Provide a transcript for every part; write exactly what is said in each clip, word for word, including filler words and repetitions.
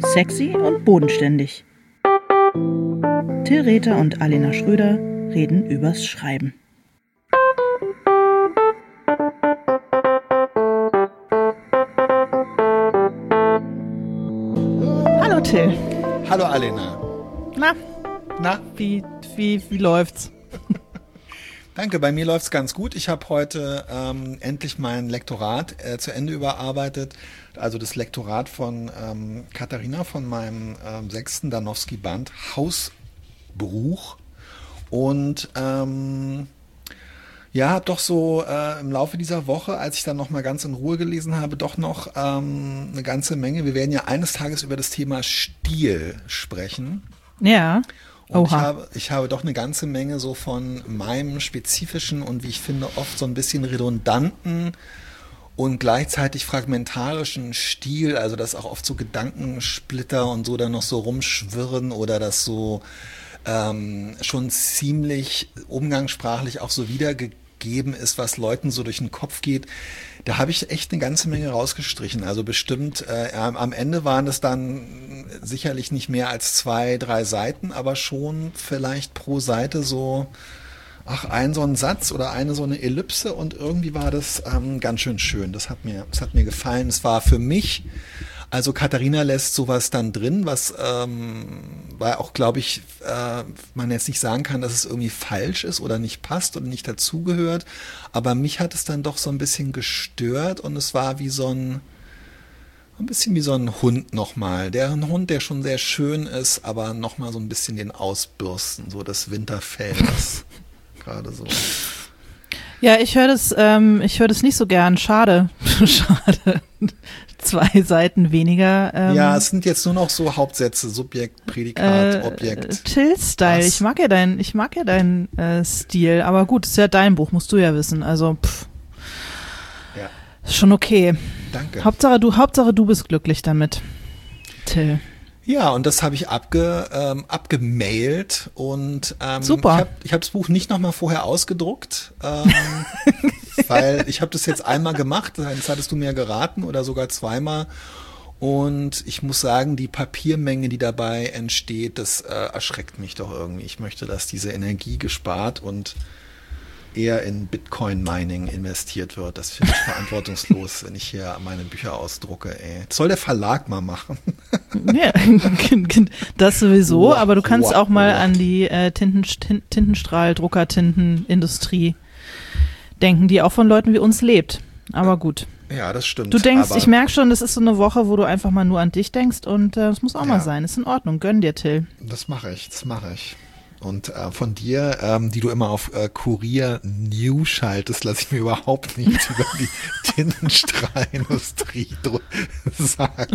Sexy und bodenständig. Till Rether und Alena Schröder reden übers Schreiben. Hallo Till. Hallo Alena. Na? Na? Wie, wie, wie läuft's? Danke, bei mir läuft's ganz gut. Ich habe heute ähm, endlich mein Lektorat äh, zu Ende überarbeitet. Also das Lektorat von ähm, Katharina von meinem ähm, sechsten Danowski-Band Hausbruch. Und ähm, ja, habe doch so äh, im Laufe dieser Woche, als ich dann nochmal ganz in Ruhe gelesen habe, doch noch ähm, eine ganze Menge. Wir werden ja eines Tages über das Thema Stil sprechen. Ja. Und ich Oha. habe, ich habe doch eine ganze Menge so von meinem spezifischen und wie ich finde oft so ein bisschen redundanten und gleichzeitig fragmentarischen Stil, also dass auch oft so Gedankensplitter und so dann noch so rumschwirren oder das so ähm, schon ziemlich umgangssprachlich auch so wiedergegeben ist, was Leuten so durch den Kopf geht. Da habe ich echt eine ganze Menge rausgestrichen. Also bestimmt, äh, am Ende waren es dann sicherlich nicht mehr als zwei, drei Seiten, aber schon vielleicht pro Seite so, ach, ein so ein Satz oder eine so eine Ellipse und irgendwie war das ähm, ganz schön schön. Das hat mir, das hat mir gefallen. Es war für mich, also Katharina lässt sowas dann drin, was ähm, weil auch, glaube ich, äh, man jetzt nicht sagen kann, dass es irgendwie falsch ist oder nicht passt oder nicht dazugehört. Aber mich hat es dann doch so ein bisschen gestört und es war wie so ein, ein bisschen wie so ein Hund nochmal. Der ein Hund, der schon sehr schön ist, aber nochmal so ein bisschen den ausbürsten, so das Winterfell, das gerade so. Ja, ich höre das, ähm, ich höre das nicht so gern. Schade. Schade. Zwei Seiten weniger. Ähm, ja, es sind jetzt nur noch so Hauptsätze, Subjekt, Prädikat, äh, Objekt. Till-Style. Ich mag ja deinen, ich mag ja deinen äh, Stil. Aber gut, ist ja dein Buch, musst du ja wissen. Also, pff. Ja. Ist schon okay. Danke. Hauptsache du, Hauptsache du bist glücklich damit, Till. Ja, und das habe ich abge, ähm, abgemailt und ähm, Super. ich habe ich hab das Buch nicht nochmal vorher ausgedruckt, ähm, weil ich habe das jetzt einmal gemacht, das hattest du mir geraten oder sogar zweimal und ich muss sagen, die Papiermenge, die dabei entsteht, das äh, erschreckt mich doch irgendwie. Ich möchte, dass diese Energie gespart und eher in Bitcoin-Mining investiert wird. Das finde ich verantwortungslos, wenn ich hier meine Bücher ausdrucke. Ey. Das soll der Verlag mal machen. Ja, das sowieso, Wow, aber du kannst wow, auch mal wow. an die äh, Tinten, Tin- Tintenstrahl, Druckertintenindustrie denken, die auch von Leuten wie uns lebt. Aber gut. Ja, das stimmt. Du denkst, aber ich merke schon, das ist so eine Woche, wo du einfach mal nur an dich denkst und äh, das muss auch Ja. mal sein. Ist in Ordnung. Gönn dir, Till. Das mache ich, das mache ich. Und äh, von dir, ähm, die du immer auf äh, Kurier News schaltest, lasse ich mir überhaupt nichts über die Tintenstrahlindustrie dr- sagen.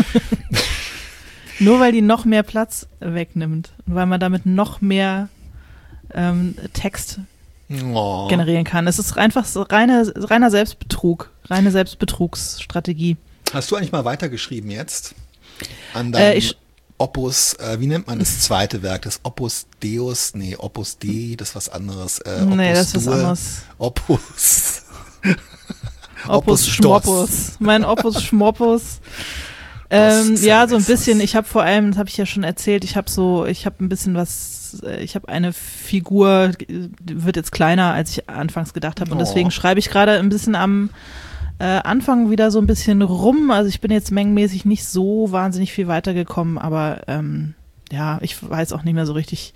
Nur weil die noch mehr Platz wegnimmt und weil man damit noch mehr ähm, Text Oh. generieren kann. Es ist einfach so reine, reiner Selbstbetrug, reine Selbstbetrugsstrategie. Hast du eigentlich mal weitergeschrieben jetzt? An Äh, deinem ich- Opus, äh, wie nennt man das zweite Werk? Das Opus Deus? Nee, Opus Dei, das ist was anderes. Äh, Opus Nee, das ist was Duo, anderes. Opus. Opus Dos. Schmoppus. Mein Opus Schmoppus. Ähm, Dos ja, so ein Cervezas. bisschen. Ich habe vor allem, das habe ich ja schon erzählt, ich habe so, ich habe ein bisschen was, äh, ich habe eine Figur, die wird jetzt kleiner, als ich anfangs gedacht habe. Und Oh. deswegen schreibe ich gerade ein bisschen am äh, Anfang wieder so ein bisschen rum. Also ich bin jetzt mengenmäßig nicht so wahnsinnig viel weitergekommen, aber ähm, ja, ich weiß auch nicht mehr so richtig,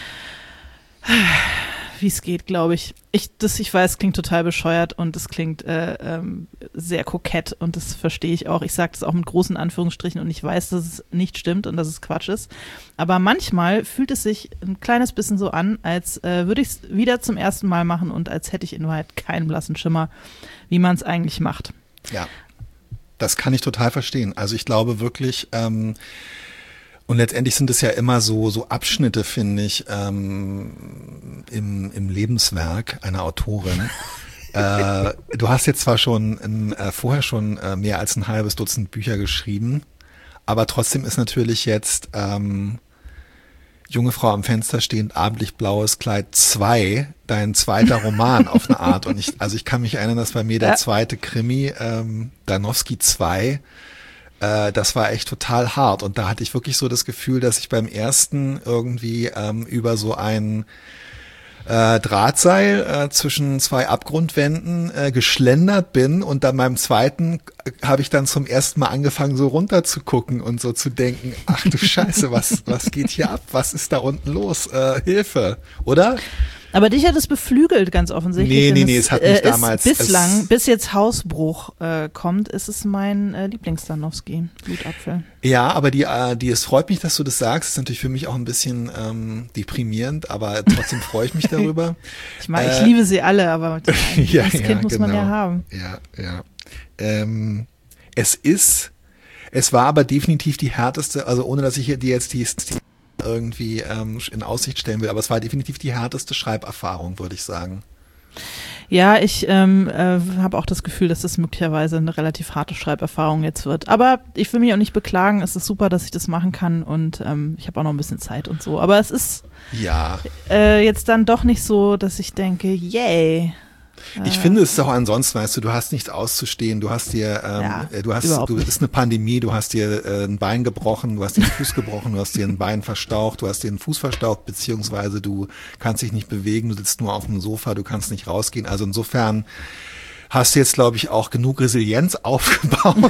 wie es geht, glaube ich. Ich, das, ich weiß, klingt total bescheuert und es klingt äh, ähm, sehr kokett und das verstehe ich auch. Ich sage das auch mit großen Anführungsstrichen und ich weiß, dass es nicht stimmt und dass es Quatsch ist. Aber manchmal fühlt es sich ein kleines bisschen so an, als äh, würde ich es wieder zum ersten Mal machen und als hätte ich in Wahrheit keinen blassen Schimmer, wie man es eigentlich macht. Ja, das kann ich total verstehen. Also ich glaube wirklich, ähm, und letztendlich sind es ja immer so so Abschnitte, finde ich, ähm, im, im Lebenswerk einer Autorin. äh, du hast jetzt zwar schon in, äh, vorher schon äh, mehr als ein halbes Dutzend Bücher geschrieben, aber trotzdem ist natürlich jetzt ähm, Junge Frau am Fenster stehend, abendlich blaues Kleid zwei, dein zweiter Roman auf eine Art. Und ich, also ich kann mich erinnern, dass bei mir der Ja. zweite Krimi, ähm, Danowski zwei, Äh, das war echt total hart. Und da hatte ich wirklich so das Gefühl, dass ich beim ersten irgendwie ähm, über so ein äh, Drahtseil äh, zwischen zwei Abgrundwänden äh, geschlendert bin und dann beim zweiten äh, habe ich dann zum ersten Mal angefangen, so runter zu gucken und so zu denken, ach du Scheiße, was, was geht hier ab? Was ist da unten los? Äh, Hilfe, oder? Aber dich hat es beflügelt, ganz offensichtlich. Nee, nee, nee, es, es hat mich äh, damals... Bislang, es, bis jetzt Hausbruch äh, kommt, ist es mein äh, Lieblings-Danowski, Blutapfel. Ja, aber die, äh, die, es freut mich, dass du das sagst. Ist natürlich für mich auch ein bisschen ähm, deprimierend, aber trotzdem freue ich mich darüber. ich mag, äh, ich liebe sie alle, aber ein ja, Kind ja, muss genau. man ja haben. Ja, ja. Ähm, es ist, es war aber definitiv die härteste, also ohne dass ich dir jetzt die, die irgendwie ähm, in Aussicht stellen will, aber es war definitiv die härteste Schreiberfahrung, würde ich sagen. Ja, ich ähm, äh, habe auch das Gefühl, dass das möglicherweise eine relativ harte Schreiberfahrung jetzt wird. Aber ich will mich auch nicht beklagen. Es ist super, dass ich das machen kann und ähm, ich habe auch noch ein bisschen Zeit und so. Aber es ist ja äh, jetzt dann doch nicht so, dass ich denke, yay. Ich finde es auch ansonsten, weißt du, du hast nichts auszustehen, du hast dir, ähm, ja, du hast, du ist eine Pandemie, du hast dir äh, ein Bein gebrochen, du hast dir den Fuß gebrochen, du hast dir ein Bein verstaucht, du hast dir den Fuß verstaucht, beziehungsweise du kannst dich nicht bewegen, du sitzt nur auf dem Sofa, du kannst nicht rausgehen. Also insofern hast du jetzt, glaube ich, auch genug Resilienz aufgebaut.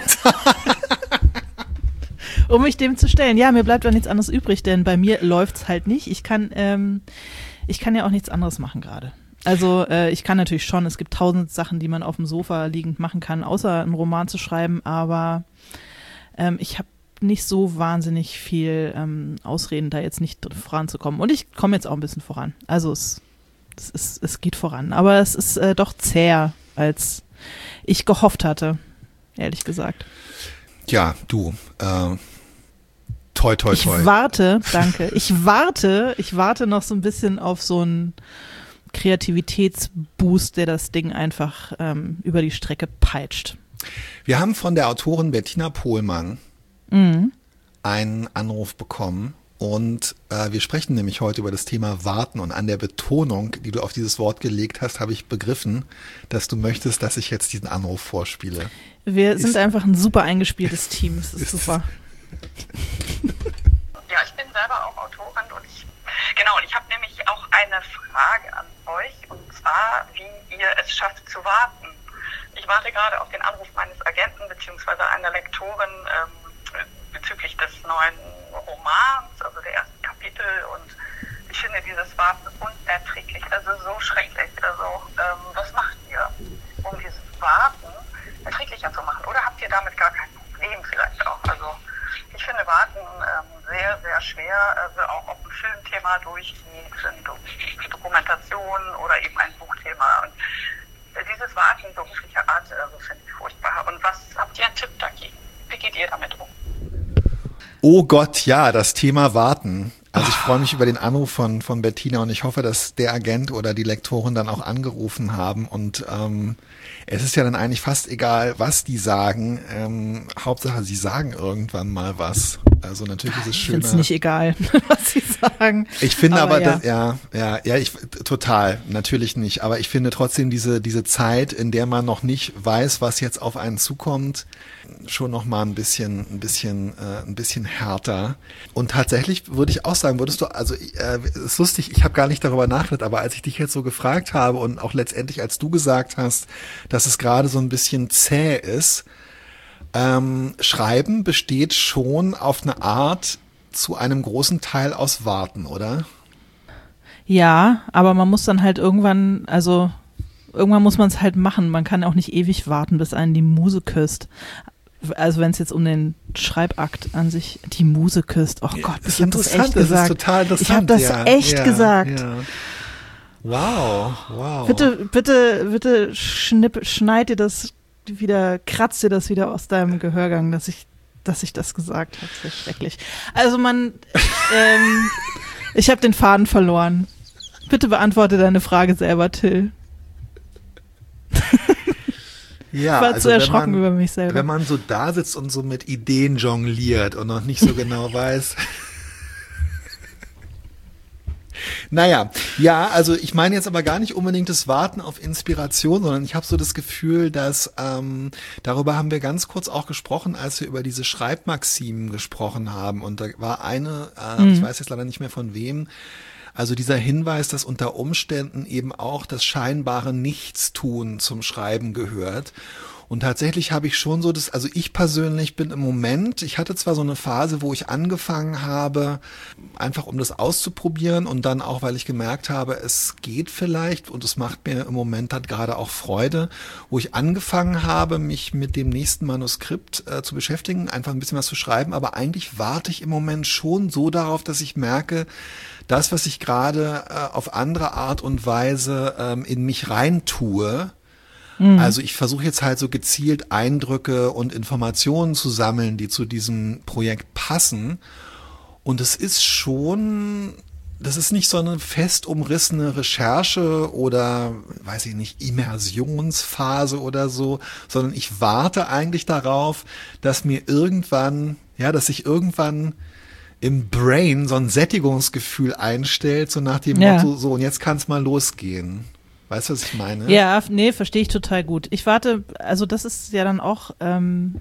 Um mich dem zu stellen. Ja, mir bleibt doch nichts anderes übrig, denn bei mir läuft's halt nicht. Ich kann, ähm, ich kann ja auch nichts anderes machen gerade. Also äh, ich kann natürlich schon, es gibt tausend Sachen, die man auf dem Sofa liegend machen kann, außer einen Roman zu schreiben, aber ähm, ich habe nicht so wahnsinnig viel ähm, Ausreden, da jetzt nicht voranzukommen. Und ich komme jetzt auch ein bisschen voran. Also es, es, ist, es geht voran, aber es ist äh, doch zäher, als ich gehofft hatte, ehrlich gesagt. Ja, du, äh, toi, toi, toi. Ich warte, danke, ich warte, ich warte noch so ein bisschen auf so ein Kreativitätsboost, der das Ding einfach ähm, über die Strecke peitscht. Wir haben von der Autorin Bettina Pohlmann mhm. einen Anruf bekommen und äh, wir sprechen nämlich heute über das Thema Warten und an der Betonung, die du auf dieses Wort gelegt hast, habe ich begriffen, dass du möchtest, dass ich jetzt diesen Anruf vorspiele. Wir ist, sind einfach ein super eingespieltes Team, das ist, ist super. Ja, ich bin selber auch Autorin und ich, genau, und ich habe nämlich auch eine Frage an euch, und zwar, wie ihr es schafft zu warten. Ich warte gerade auf den Anruf meines Agenten bzw. einer Lektorin ähm, bezüglich des neuen Romans, also der ersten Kapitel, und ich finde dieses Warten unerträglich, also so schrecklich. Also ähm, was macht ihr, um dieses Warten erträglicher zu machen? Oder habt ihr damit gar kein Problem vielleicht auch? Also ich finde Warten ähm, sehr, sehr schwer, also auch ob ein Filmthema durchgeht, eine Dokumentation oder eben ein Buchthema. Und dieses Warten beruflicher Art, also finde ich furchtbar. Und was habt ihr einen Tipp dagegen? Wie geht ihr damit um? Oh Gott, ja, das Thema Warten. Also ich freue mich über den Anruf von, von Bettina und ich hoffe, dass der Agent oder die Lektorin dann auch angerufen haben und ähm, es ist ja dann eigentlich fast egal, was die sagen. Ähm, Hauptsache, sie sagen irgendwann mal was. Also natürlich ist es schöner. Ich finde es nicht egal, was sie sagen. Ich finde aber, aber ja. Das, ja, ja, ja, ich total, natürlich nicht. Aber ich finde trotzdem diese diese Zeit, in der man noch nicht weiß, was jetzt auf einen zukommt, schon noch mal ein bisschen, ein bisschen, äh, ein bisschen härter. Und tatsächlich würde ich auch sagen, würdest du, also äh, ist lustig, ich habe gar nicht darüber nachgedacht, aber als ich dich jetzt so gefragt habe und auch letztendlich, als du gesagt hast, dass es gerade so ein bisschen zäh ist. Ähm, Schreiben besteht schon auf eine Art zu einem großen Teil aus Warten, oder? Ja, aber man muss dann halt irgendwann, also irgendwann muss man es halt machen. Man kann auch nicht ewig warten, bis einen die Muse küsst. Also wenn es jetzt um den Schreibakt an sich, die Muse küsst. Oh Gott, ich habe das echt gesagt. Das ist total interessant. Ich habe das ja, echt ja, gesagt. Ja. Wow, wow. Bitte, bitte, bitte schnipp, schneid dir das wieder, kratzt dir das wieder aus deinem Gehörgang, dass ich, dass ich das gesagt habe. Das ist schrecklich. Also man, ähm, ich habe den Faden verloren. Bitte beantworte deine Frage selber, Till. Ja, ich war also zu erschrocken man, über mich selber. Wenn man so da sitzt und so mit Ideen jongliert und noch nicht so genau weiß. Naja, ja, also ich meine jetzt aber gar nicht unbedingt das Warten auf Inspiration, sondern ich habe so das Gefühl, dass ähm, darüber haben wir ganz kurz auch gesprochen, als wir über diese Schreibmaximen gesprochen haben. Und da war eine, äh, mhm. ich weiß jetzt leider nicht mehr von wem, also dieser Hinweis, dass unter Umständen eben auch das scheinbare Nichtstun zum Schreiben gehört. Und tatsächlich habe ich schon so das, also ich persönlich bin im Moment, ich hatte zwar so eine Phase, wo ich angefangen habe, einfach um das auszuprobieren und dann auch, weil ich gemerkt habe, es geht vielleicht und es macht mir im Moment halt gerade auch Freude, wo ich angefangen habe, mich mit dem nächsten Manuskript äh, zu beschäftigen, einfach ein bisschen was zu schreiben, aber eigentlich warte ich im Moment schon so darauf, dass ich merke, das, was ich gerade äh, auf andere Art und Weise ähm, in mich reintue, also ich versuche jetzt halt so gezielt Eindrücke und Informationen zu sammeln, die zu diesem Projekt passen. Und es ist schon, das ist nicht so eine fest umrissene Recherche oder, weiß ich nicht, Immersionsphase oder so, sondern ich warte eigentlich darauf, dass mir irgendwann, ja, dass sich irgendwann im Brain so ein Sättigungsgefühl einstellt, so nach dem ja. Motto, so und jetzt kann es mal losgehen. Weißt du, was ich meine? Ja, nee, verstehe ich total gut. Ich warte, also das ist ja dann auch ähm,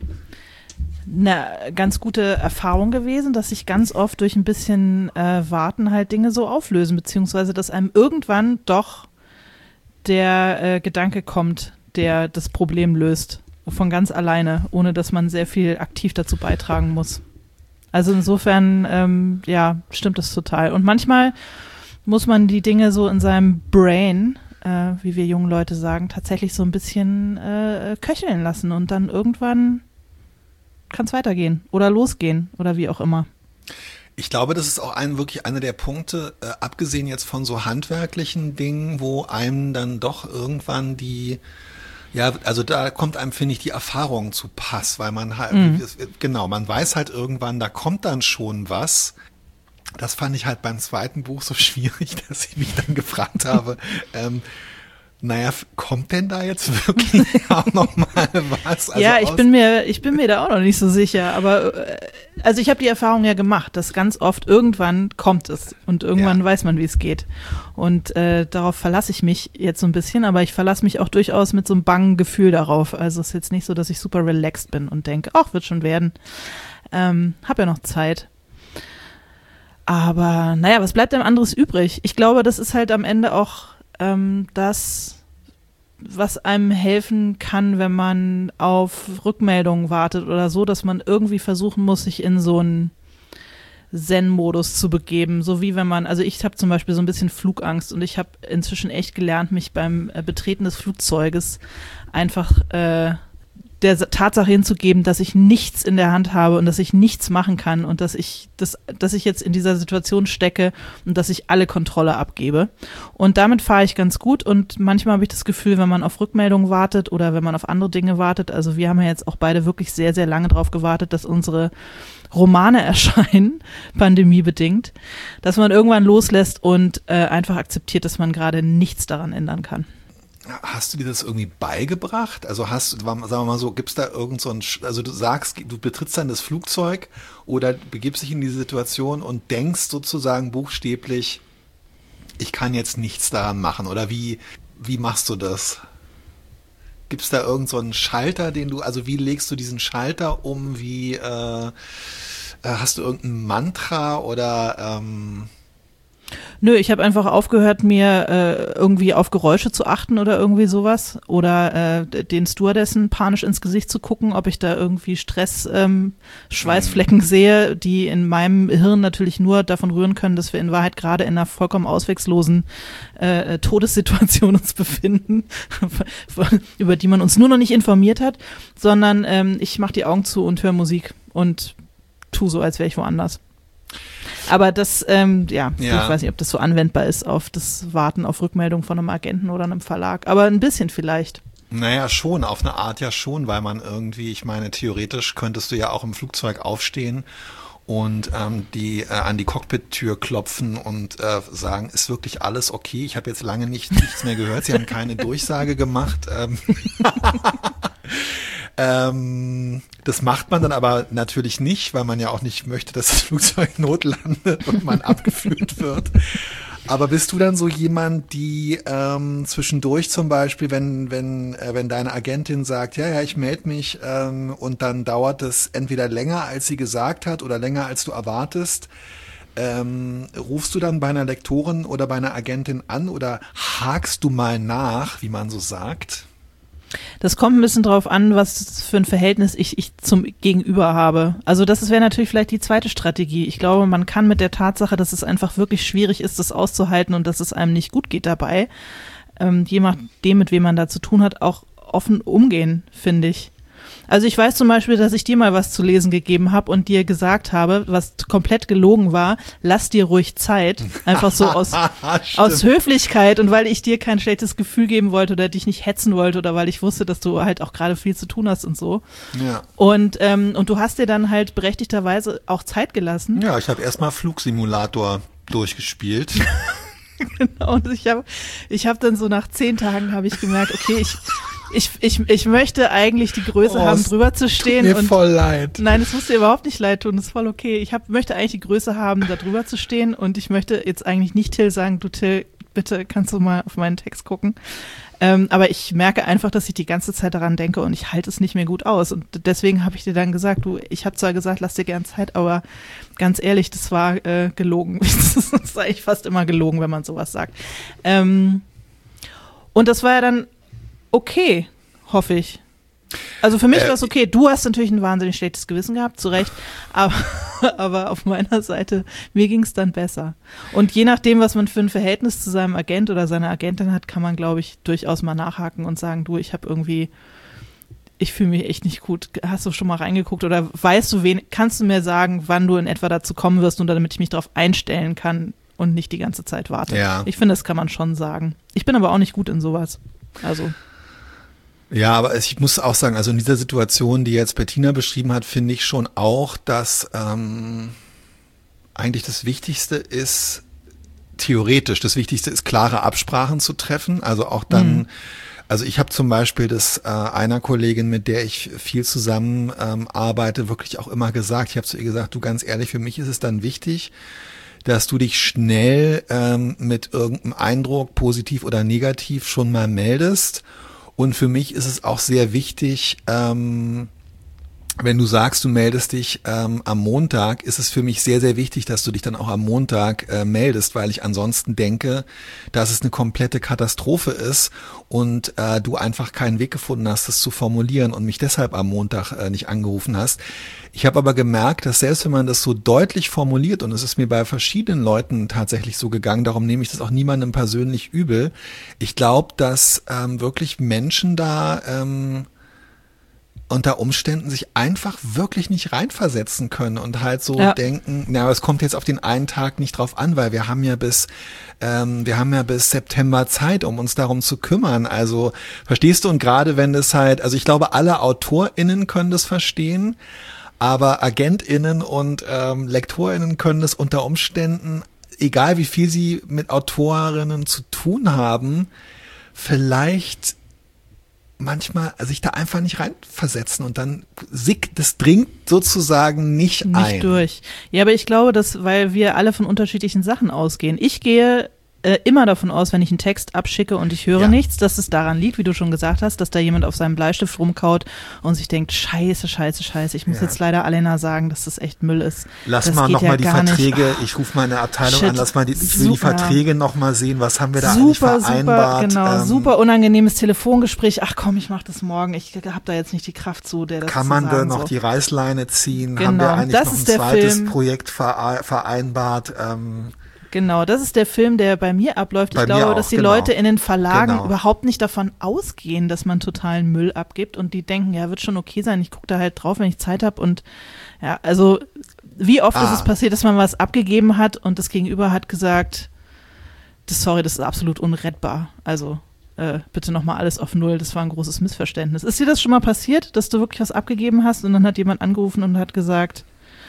eine ganz gute Erfahrung gewesen, dass sich ganz oft durch ein bisschen äh, Warten halt Dinge so auflösen, beziehungsweise dass einem irgendwann doch der äh, Gedanke kommt, der das Problem löst, von ganz alleine, ohne dass man sehr viel aktiv dazu beitragen muss. Also insofern, ähm, ja, stimmt das total. Und manchmal muss man die Dinge so in seinem Brain, Äh, wie wir jungen Leute sagen, tatsächlich so ein bisschen äh, köcheln lassen und dann irgendwann kann es weitergehen oder losgehen oder wie auch immer. Ich glaube, das ist auch ein, wirklich einer der Punkte, äh, abgesehen jetzt von so handwerklichen Dingen, wo einem dann doch irgendwann die, ja, also da kommt einem, finde ich, die Erfahrung zu Pass, weil man halt, mhm. genau, man weiß halt irgendwann, da kommt dann schon was. Das fand ich halt beim zweiten Buch so schwierig, dass ich mich dann gefragt habe, ähm, naja, kommt denn da jetzt wirklich auch noch mal was? Also ja, ich bin mir, ich bin mir da auch noch nicht so sicher, aber äh, also ich habe die Erfahrung ja gemacht, dass ganz oft irgendwann kommt es und irgendwann ja. weiß man, wie es geht. Und äh, darauf verlasse ich mich jetzt so ein bisschen, aber ich verlasse mich auch durchaus mit so einem bangen Gefühl darauf. Also es ist jetzt nicht so, dass ich super relaxed bin und denke, ach, wird schon werden. Ähm, hab ja noch Zeit. Aber naja, was bleibt einem anderes übrig? Ich glaube, das ist halt am Ende auch ähm, das, was einem helfen kann, wenn man auf Rückmeldungen wartet oder so, dass man irgendwie versuchen muss, sich in so einen Zen-Modus zu begeben. So wie wenn man, also ich habe zum Beispiel so ein bisschen Flugangst und ich habe inzwischen echt gelernt, mich beim äh, Betreten des Flugzeuges einfach äh, der Tatsache hinzugeben, dass ich nichts in der Hand habe und dass ich nichts machen kann und dass ich das, dass ich jetzt in dieser Situation stecke und dass ich alle Kontrolle abgebe. Und damit fahre ich ganz gut und manchmal habe ich das Gefühl, wenn man auf Rückmeldungen wartet oder wenn man auf andere Dinge wartet, also wir haben ja jetzt auch beide wirklich sehr, sehr lange drauf gewartet, dass unsere Romane erscheinen, pandemiebedingt, dass man irgendwann loslässt und äh, einfach akzeptiert, dass man gerade nichts daran ändern kann. Hast du dir das irgendwie beigebracht? Also hast du, sagen wir mal so, gibt's da irgend so ein, also du sagst, du betrittst dann das Flugzeug oder begibst dich in diese Situation und denkst sozusagen buchstäblich, ich kann jetzt nichts daran machen oder wie, wie machst du das? Gibt's da irgend so einen Schalter, den du, also wie legst du diesen Schalter um, wie, äh, hast du irgendein Mantra oder, ähm, Nö, ich habe einfach aufgehört, mir äh, irgendwie auf Geräusche zu achten oder irgendwie sowas oder äh, den Stewardessen panisch ins Gesicht zu gucken, ob ich da irgendwie Stress, ähm, Schweißflecken sehe, die in meinem Hirn natürlich nur davon rühren können, dass wir in Wahrheit gerade in einer vollkommen ausweglosen äh, Todessituation uns befinden, über die man uns nur noch nicht informiert hat, sondern ähm, ich mache die Augen zu und höre Musik und tu so, als wäre ich woanders. Aber das, ähm, ja, ja, ich weiß nicht, ob das so anwendbar ist auf das Warten auf Rückmeldung von einem Agenten oder einem Verlag, aber ein bisschen vielleicht. Naja, schon, auf eine Art ja schon, weil man irgendwie, ich meine, theoretisch könntest du ja auch im Flugzeug aufstehen und ähm, die äh, an die Cockpit-Tür klopfen und äh, sagen, ist wirklich alles okay? Ich habe jetzt lange nicht, nichts mehr gehört, Sie haben keine Durchsage gemacht. Ähm Ähm, das macht man dann aber natürlich nicht, weil man ja auch nicht möchte, dass das Flugzeug notlandet und man abgeführt wird. Aber bist du dann so jemand, die ähm, zwischendurch zum Beispiel, wenn wenn äh, wenn deine Agentin sagt, ja, ja, ich melde mich ähm, und dann dauert es entweder länger, als sie gesagt hat oder länger, als du erwartest, ähm, rufst du dann bei einer Lektorin oder bei einer Agentin an oder hakst du mal nach, wie man so sagt? Das kommt ein bisschen drauf an, was für ein Verhältnis ich, ich zum Gegenüber habe. Also das wäre natürlich vielleicht die zweite Strategie. Ich glaube, man kann mit der Tatsache, dass es einfach wirklich schwierig ist, das auszuhalten und dass es einem nicht gut geht dabei, ähm, je nachdem, mit wem man da zu tun hat, auch offen umgehen, finde ich. Also ich weiß zum Beispiel, dass ich dir mal was zu lesen gegeben habe und dir gesagt habe, was komplett gelogen war, lass dir ruhig Zeit, einfach so aus, aus Höflichkeit und weil ich dir kein schlechtes Gefühl geben wollte oder dich nicht hetzen wollte oder weil ich wusste, dass du halt auch gerade viel zu tun hast und so. Ja. Und, ähm, und du hast dir dann halt berechtigterweise auch Zeit gelassen. Ja, ich habe erstmal Flugsimulator durchgespielt. Genau, und ich habe ich hab dann so nach zehn Tagen habe ich gemerkt, okay, ich Ich, ich, ich möchte eigentlich die Größe oh, haben, drüber zu stehen. Tut mir und voll leid. Nein, es muss dir überhaupt nicht leid tun, das ist voll okay. Ich hab, möchte eigentlich die Größe haben, da drüber zu stehen und ich möchte jetzt eigentlich nicht Till sagen, du Till, bitte kannst du mal auf meinen Text gucken. Ähm, aber ich merke einfach, dass ich die ganze Zeit daran denke und ich halte es nicht mehr gut aus. Und deswegen habe ich dir dann gesagt, du, ich habe zwar gesagt, lass dir gern Zeit, aber ganz ehrlich, das war äh, gelogen. Das ist eigentlich fast immer gelogen, wenn man sowas sagt. Ähm, und das war ja dann okay, hoffe ich. Also für mich äh, war es okay. Du hast natürlich ein wahnsinnig schlechtes Gewissen gehabt, zu Recht. Aber, aber auf meiner Seite, mir ging es dann besser. Und je nachdem, was man für ein Verhältnis zu seinem Agent oder seiner Agentin hat, kann man, glaube ich, durchaus mal nachhaken und sagen, du, ich habe irgendwie, ich fühle mich echt nicht gut. Hast du schon mal reingeguckt oder weißt du, wen, kannst du mir sagen, wann du in etwa dazu kommen wirst und damit ich mich darauf einstellen kann und nicht die ganze Zeit warte. Ja. Ich finde, das kann man schon sagen. Ich bin aber auch nicht gut in sowas. Also ja, aber ich muss auch sagen, also in dieser Situation, die jetzt Bettina beschrieben hat, finde ich schon auch, dass ähm, eigentlich das Wichtigste ist, theoretisch, das Wichtigste ist, klare Absprachen zu treffen. Also auch dann, mhm. also ich habe zum Beispiel das äh, einer Kollegin, mit der ich viel zusammen ähm, arbeite, wirklich auch immer gesagt, ich habe zu ihr gesagt, du, ganz ehrlich, für mich ist es dann wichtig, dass du dich schnell ähm, mit irgendeinem Eindruck, positiv oder negativ, schon mal meldest. Und für mich ist es auch sehr wichtig, ähm, wenn du sagst, du meldest dich ähm, am Montag, ist es für mich sehr, sehr wichtig, dass du dich dann auch am Montag äh, meldest, weil ich ansonsten denke, dass es eine komplette Katastrophe ist und äh, du einfach keinen Weg gefunden hast, das zu formulieren und mich deshalb am Montag äh, nicht angerufen hast. Ich habe aber gemerkt, dass selbst wenn man das so deutlich formuliert, und es ist mir bei verschiedenen Leuten tatsächlich so gegangen, darum nehme ich das auch niemandem persönlich übel, ich glaube, dass ähm, wirklich Menschen da ähm, unter Umständen sich einfach wirklich nicht reinversetzen können und halt so ja. denken, na, es kommt jetzt auf den einen Tag nicht drauf an, weil wir haben ja bis ähm, wir haben ja bis September Zeit, um uns darum zu kümmern. Also verstehst du? Und gerade wenn das halt, also ich glaube, alle AutorInnen können das verstehen, aber AgentInnen und ähm, LektorInnen können das unter Umständen, egal wie viel sie mit Autorinnen zu tun haben, vielleicht manchmal sich da einfach nicht reinversetzen und dann sick, das dringt sozusagen nicht, nicht ein. Nicht durch. Ja, aber ich glaube, dass, weil wir alle von unterschiedlichen Sachen ausgehen. Ich gehe äh, immer davon aus, wenn ich einen Text abschicke und ich höre ja. nichts, dass es daran liegt, wie du schon gesagt hast, dass da jemand auf seinem Bleistift rumkaut und sich denkt, scheiße, scheiße, scheiße, ich muss ja. jetzt leider Alena sagen, dass das echt Müll ist. Lass das mal nochmal ja die Verträge, ich rufe meine Abteilung Shit, an, lass mal die, ich will super. die Verträge nochmal sehen, was haben wir da super, eigentlich vereinbart. Super, genau, ähm, super unangenehmes Telefongespräch, ach komm, ich mach das morgen, ich habe da jetzt nicht die Kraft zu, der das Kann zu man sagen, da noch so. die Reißleine ziehen? Genau, haben wir eigentlich das noch ein ist der zweites Film. Projekt vereinbart? Ähm, Genau, das ist der Film, der bei mir abläuft. Bei ich glaube, auch, dass die genau. Leute in den Verlagen genau. überhaupt nicht davon ausgehen, dass man totalen Müll abgibt und die denken, ja, wird schon okay sein, ich gucke da halt drauf, wenn ich Zeit habe und ja, also wie oft ah. ist es passiert, dass man was abgegeben hat und das Gegenüber hat gesagt, das, sorry, das ist absolut unrettbar, also äh, bitte nochmal alles auf Null, das war ein großes Missverständnis. Ist dir das schon mal passiert, dass du wirklich was abgegeben hast und dann hat jemand angerufen und hat gesagt,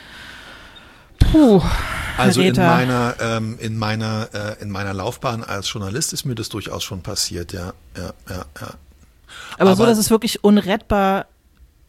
puh, Also in meiner ähm, in meiner äh, in meiner Laufbahn als Journalist ist mir das durchaus schon passiert, ja, ja, ja, ja. Aber, Aber so, dass es wirklich unrettbar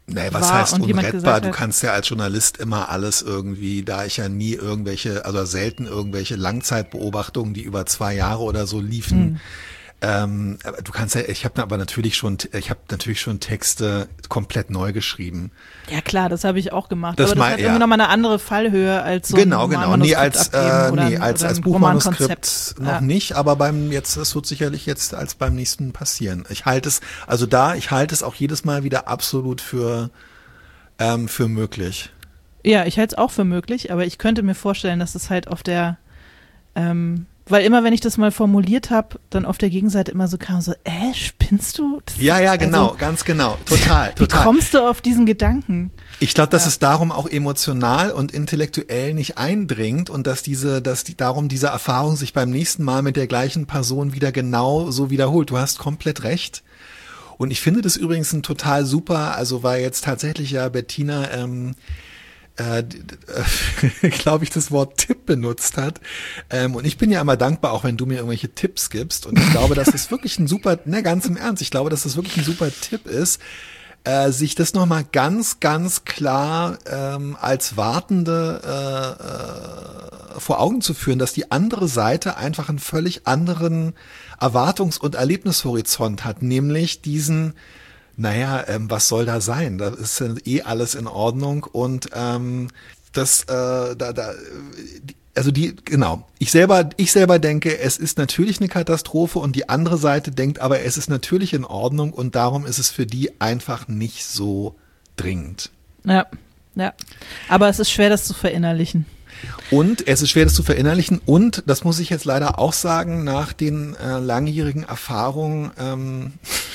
Nee, was war heißt und jemand unrettbar? gesagt Du hat, kannst ja als Journalist immer alles irgendwie, da ich ja nie irgendwelche, also selten irgendwelche Langzeitbeobachtungen, die über zwei Jahre oder so liefen. Hm. Ähm, aber du kannst ja, ich habe aber natürlich schon, ich habe natürlich schon Texte komplett neu geschrieben. Ja klar, das habe ich auch gemacht. Das aber das mein- hat ja. irgendwie nochmal eine andere Fallhöhe als so Genau, ein genau. Nee, Romanmanuskript als, abgeben äh, oder nee, ein, als, oder als ein Buchmanuskript Romankonzept. noch Ja. nicht, aber beim jetzt, das wird sicherlich jetzt als beim nächsten passieren. Ich halte es, also da, ich halte es auch jedes Mal wieder absolut für, ähm, für möglich. Ja, ich halte es auch für möglich, aber ich könnte mir vorstellen, dass es halt auf der, ähm, weil immer, wenn ich das mal formuliert habe, dann auf der Gegenseite immer so kam, so, äh, spinnst du? Das Ja, ja, genau, also, ganz genau, total, Wie total. kommst du auf diesen Gedanken? Ich glaube, dass Ja. es darum auch emotional und intellektuell nicht eindringt und dass diese, dass die, darum diese Erfahrung sich beim nächsten Mal mit der gleichen Person wieder genau so wiederholt. Du hast komplett recht. Und ich finde das übrigens ein total super, also weil jetzt tatsächlich ja Bettina, ähm, äh, äh, glaube ich, das Wort Tipp benutzt hat. Ähm, und ich bin ja immer dankbar, auch wenn du mir irgendwelche Tipps gibst. Und ich glaube, dass das wirklich ein super, ne, ganz im Ernst, ich glaube, dass das wirklich ein super Tipp ist, äh, sich das nochmal ganz, ganz klar ähm, als Wartende äh, äh, vor Augen zu führen, dass die andere Seite einfach einen völlig anderen Erwartungs- und Erlebnishorizont hat, nämlich diesen, naja, ähm, was soll da sein? Da ist ja eh alles in Ordnung und ähm, das, äh, da, da, die, also die, genau. Ich selber, ich selber denke, es ist natürlich eine Katastrophe und die andere Seite denkt, aber es ist natürlich in Ordnung und darum ist es für die einfach nicht so dringend. Ja, ja. Aber es ist schwer, das zu verinnerlichen. Und es ist schwer, das zu verinnerlichen. Und, das muss ich jetzt leider auch sagen, nach den äh, langjährigen Erfahrungen ähm,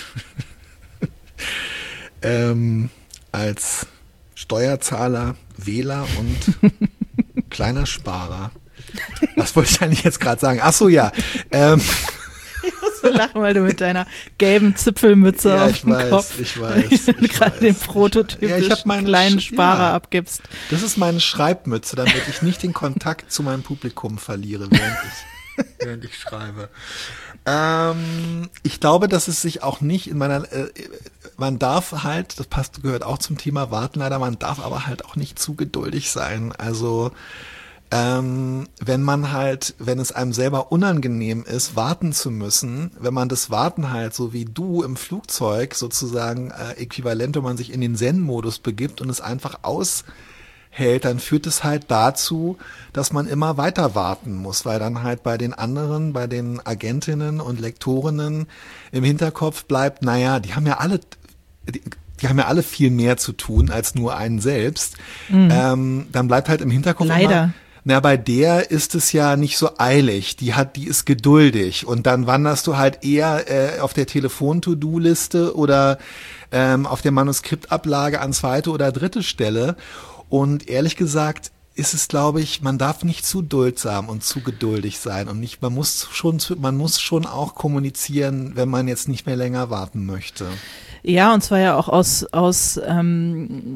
ähm, als Steuerzahler, Wähler und kleiner Sparer. Was wollte ich eigentlich jetzt gerade sagen? Ach so, ja. Ähm, Ich muss so lachen, weil du mit deiner gelben Zipfelmütze ja, auf ich dem weiß, Kopf ich weiß. ich gerade weiß. den prototypischen Ja, ich hab meine kleinen Sch- Sparer ja. abgibst. Das ist meine Schreibmütze, damit ich nicht den Kontakt zu meinem Publikum verliere, während ich, während ich schreibe. Ähm, ich glaube, dass es sich auch nicht in meiner, äh, man darf halt, das passt, gehört auch zum Thema Warten leider, man darf aber halt auch nicht zu geduldig sein. Also, ähm, wenn man halt, wenn es einem selber unangenehm ist, warten zu müssen, wenn man das Warten halt so wie du im Flugzeug sozusagen äh, äquivalent, wenn man sich in den Zen-Modus begibt und es einfach aushält, dann führt es halt dazu, dass man immer weiter warten muss, weil dann halt bei den anderen, bei den Agentinnen und Lektorinnen im Hinterkopf bleibt, naja, die haben ja alle, die, die haben ja alle viel mehr zu tun als nur einen selbst. Mhm. Ähm, dann bleibt halt im Hinterkopf Leider. immer, na, bei der ist es ja nicht so eilig. Die hat, die ist geduldig. Und dann wanderst du halt eher äh, auf der Telefon-To-Do-Liste oder ähm, auf der Manuskriptablage an zweite oder dritte Stelle. Und ehrlich gesagt ist es, glaube ich, man darf nicht zu duldsam und zu geduldig sein. Und nicht, man muss schon, man muss schon auch kommunizieren, wenn man jetzt nicht mehr länger warten möchte. Ja, und zwar ja auch aus, aus ähm,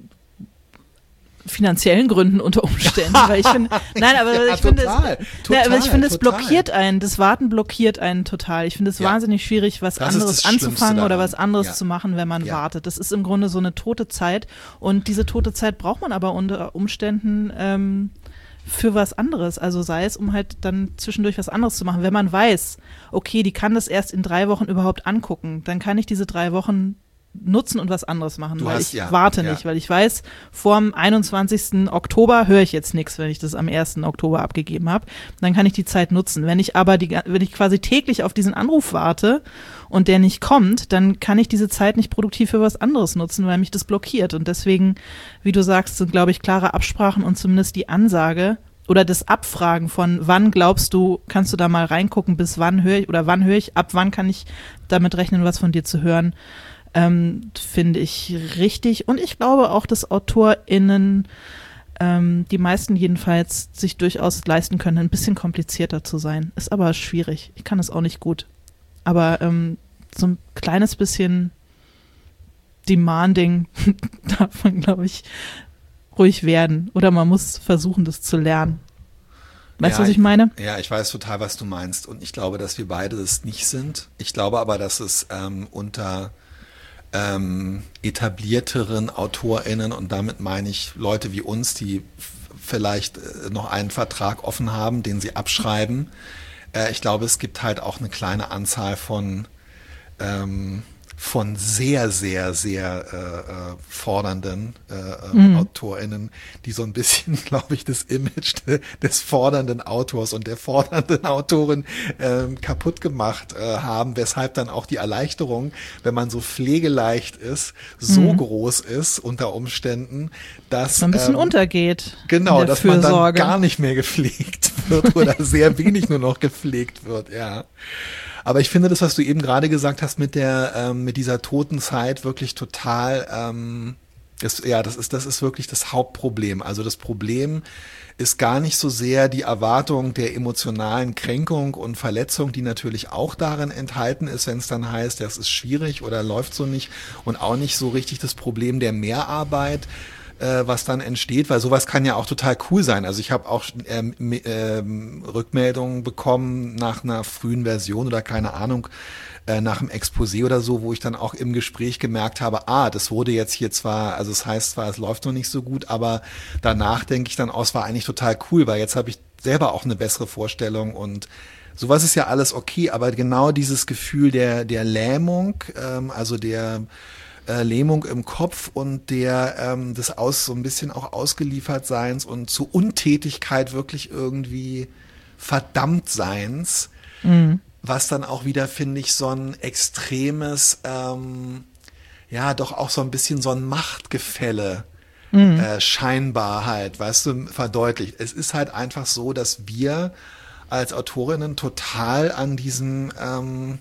finanziellen Gründen unter Umständen, weil ich finde, nein, aber ja, ich finde, total, es, total, ja, aber ich finde, es total. blockiert einen, das Warten blockiert einen total. Ich finde es Ja. wahnsinnig schwierig, was Das ist anderes das Schlimmste anzufangen oder daran. was anderes Ja. zu machen, wenn man Ja. wartet. Das ist im Grunde so eine tote Zeit und diese tote Zeit braucht man aber unter Umständen ähm, für was anderes. Also sei es, um halt dann zwischendurch was anderes zu machen. Wenn man weiß, okay, die kann das erst in drei Wochen überhaupt angucken, dann kann ich diese drei Wochen nutzen und was anderes machen, Du weil hast- ich ja, warte ja. nicht, weil ich weiß, vorm einundzwanzigsten Oktober höre ich jetzt nichts, wenn ich das am ersten Oktober abgegeben habe. Dann kann ich die Zeit nutzen. Wenn ich aber die, wenn ich quasi täglich auf diesen Anruf warte und der nicht kommt, dann kann ich diese Zeit nicht produktiv für was anderes nutzen, weil mich das blockiert. Und deswegen, wie du sagst, sind, glaube ich, klare Absprachen und zumindest die Ansage oder das Abfragen von wann glaubst du, kannst du da mal reingucken, bis wann höre ich oder wann höre ich, ab wann kann ich damit rechnen, was von dir zu hören, Ähm, finde ich richtig. Und ich glaube auch, dass AutorInnen, ähm, die meisten jedenfalls, sich durchaus leisten können, ein bisschen komplizierter zu sein. Ist aber schwierig. Ich kann es auch nicht gut. Aber ähm, so ein kleines bisschen demanding darf man, glaube ich, ruhig werden. Oder man muss versuchen, das zu lernen. Weißt du, Ja, was ich meine? Ja, ich weiß total, was du meinst. Und ich glaube, dass wir beide das nicht sind. Ich glaube aber, dass es ähm, unter ähm, etablierteren AutorInnen, und damit meine ich Leute wie uns, die vielleicht noch einen Vertrag offen haben, den sie abschreiben. Äh, ich glaube, es gibt halt auch eine kleine Anzahl von ähm, von sehr, sehr, sehr äh, äh, fordernden äh, mhm. AutorInnen, die so ein bisschen, glaube ich, das Image de, des fordernden Autors und der fordernden Autorin äh, kaputt gemacht äh, haben, weshalb dann auch die Erleichterung, wenn man so pflegeleicht ist, so mhm. groß ist unter Umständen, dass man ein bisschen ähm, untergeht. Genau, dass man dann gar nicht mehr gepflegt wird oder sehr wenig nur noch gepflegt wird, ja. Aber ich finde das, was du eben gerade gesagt hast mit der, ähm, mit dieser toten Zeit wirklich total, ähm, das, ja, das ist, das ist wirklich das Hauptproblem. Also das Problem ist gar nicht so sehr die Erwartung der emotionalen Kränkung und Verletzung, die natürlich auch darin enthalten ist, wenn es dann heißt, das ist schwierig oder läuft so nicht, und auch nicht so richtig das Problem der Mehrarbeit, was dann entsteht, weil sowas kann ja auch total cool sein. Also ich habe auch ähm, ähm, Rückmeldungen bekommen nach einer frühen Version oder keine Ahnung, äh, nach einem Exposé oder so, wo ich dann auch im Gespräch gemerkt habe, ah, das wurde jetzt hier zwar, also es heißt zwar, es läuft noch nicht so gut, aber danach denke ich dann, oh, es war eigentlich total cool, weil jetzt habe ich selber auch eine bessere Vorstellung, und sowas ist ja alles okay, aber genau dieses Gefühl der, der Lähmung, ähm, also der Äh, Lähmung im Kopf und der ähm, des aus so ein bisschen auch Ausgeliefertseins und zu Untätigkeit wirklich irgendwie Verdammtseins, mhm. was dann auch wieder, finde ich, so ein extremes, ähm, ja, doch auch so ein bisschen so ein Machtgefälle mhm. äh, scheinbar halt, weißt du, verdeutlicht. Es ist halt einfach so, dass wir als Autorinnen total an diesem, ähm,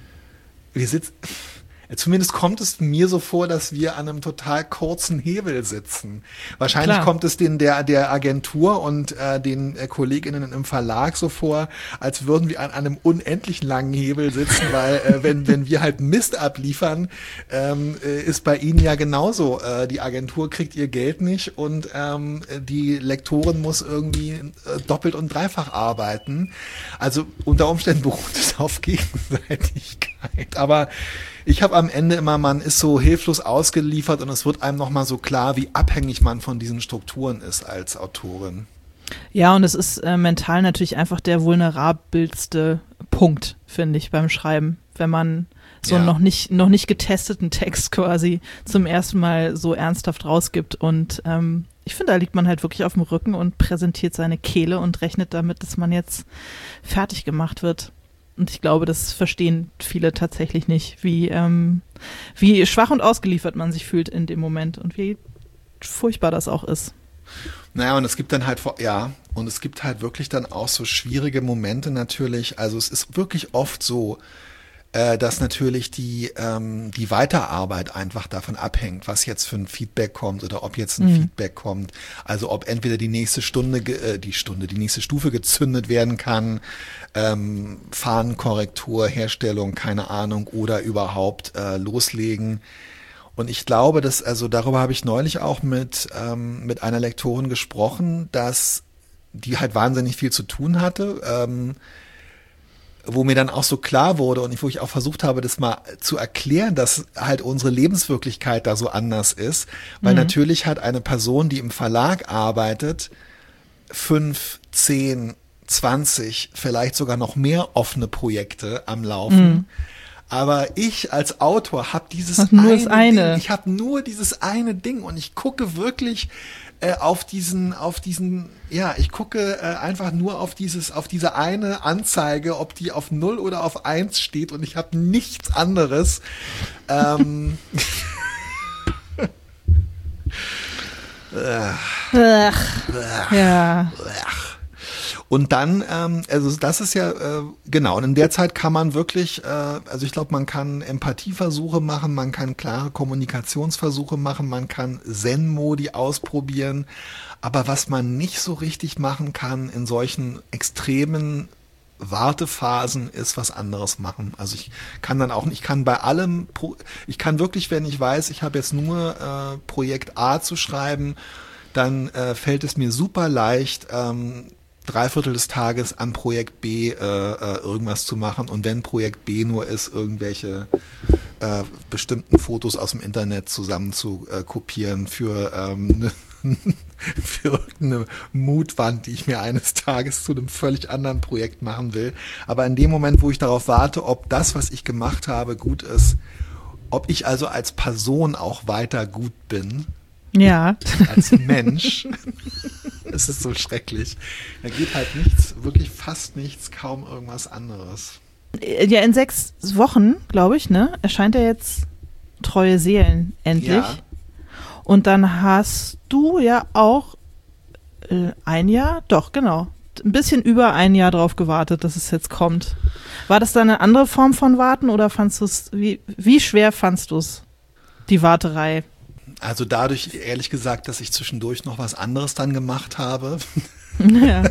wir sitzen, zumindest kommt es mir so vor, dass wir an einem total kurzen Hebel sitzen. Wahrscheinlich Klar. kommt es den der der Agentur und äh, den äh, Kolleginnen im Verlag so vor, als würden wir an, an einem unendlich langen Hebel sitzen, weil äh, wenn wenn wir halt Mist abliefern, ähm, äh, ist bei ihnen ja genauso. Äh, die Agentur kriegt ihr Geld nicht und ähm, die Lektorin muss irgendwie äh, doppelt und dreifach arbeiten. Also unter Umständen beruht es auf Gegenseitigkeit. Aber ich habe am Ende immer, man ist so hilflos ausgeliefert und es wird einem nochmal so klar, wie abhängig man von diesen Strukturen ist als Autorin. Ja, und es ist äh, mental natürlich einfach der vulnerabelste Punkt, finde ich, beim Schreiben, wenn man so ja. noch nicht noch nicht getesteten Text quasi zum ersten Mal so ernsthaft rausgibt. Und ähm, ich finde, da liegt man halt wirklich auf dem Rücken und präsentiert seine Kehle und rechnet damit, dass man jetzt fertig gemacht wird. Und ich glaube, das verstehen viele tatsächlich nicht, wie, ähm, wie schwach und ausgeliefert man sich fühlt in dem Moment und wie furchtbar das auch ist. Naja, und es gibt dann halt, ja, und es gibt halt wirklich dann auch so schwierige Momente natürlich. Also es ist wirklich oft so, äh, dass natürlich die, ähm, die Weiterarbeit einfach davon abhängt, was jetzt für ein Feedback kommt oder ob jetzt ein mhm. Feedback kommt. Also ob entweder die nächste Stunde, äh, die Stunde, die nächste Stufe gezündet werden kann, ähm, Fahnenkorrektur, Herstellung, keine Ahnung, oder überhaupt äh, loslegen. Und ich glaube, dass, also darüber habe ich neulich auch mit, ähm, mit einer Lektorin gesprochen, dass die halt wahnsinnig viel zu tun hatte, ähm, wo mir dann auch so klar wurde und wo ich auch versucht habe, das mal zu erklären, dass halt unsere Lebenswirklichkeit da so anders ist, weil mhm. natürlich halt eine Person, die im Verlag arbeitet, fünf, zehn, zwanzig, vielleicht sogar noch mehr offene Projekte am Laufen. Mhm. Aber ich als Autor habe dieses nur eine, eine. Ding. Ich habe nur dieses eine Ding und ich gucke wirklich äh, auf diesen, auf diesen, ja, ich gucke äh, einfach nur auf dieses, auf diese eine Anzeige, ob die auf null oder auf eins steht, und ich habe nichts anderes. ähm, Ach, ja. Und dann, ähm, also das ist ja, äh, genau, und in der Zeit kann man wirklich, äh, also ich glaube, man kann Empathieversuche machen, man kann klare Kommunikationsversuche machen, man kann Zen-Modi ausprobieren, aber was man nicht so richtig machen kann in solchen extremen Wartephasen ist was anderes machen. Also ich kann dann auch nicht, ich kann bei allem, ich kann wirklich, wenn ich weiß, ich habe jetzt nur äh, Projekt A zu schreiben, dann äh, fällt es mir super leicht, ähm, drei Viertel des Tages an Projekt B äh, äh, irgendwas zu machen, und wenn Projekt B nur ist, irgendwelche äh, bestimmten Fotos aus dem Internet zusammen zu äh, kopieren für ähm, ne, für irgendeine Moodwand, die ich mir eines Tages zu einem völlig anderen Projekt machen will. Aber in dem Moment, wo ich darauf warte, ob das, was ich gemacht habe, gut ist, ob ich also als Person auch weiter gut bin, ja, als Mensch, es ist so schrecklich. Da geht halt nichts, wirklich fast nichts, kaum irgendwas anderes. Ja, in sechs Wochen, glaube ich, ne, erscheint ja jetzt Treue Seelen endlich. Ja. Und dann hast du ja auch äh, ein Jahr, doch, genau, ein bisschen über ein Jahr drauf gewartet, dass es jetzt kommt. War das dann eine andere Form von Warten oder fandst du es, wie, wie schwer fandst du es, die Warterei? Also dadurch, ehrlich gesagt, dass ich zwischendurch noch was anderes dann gemacht habe, Ja.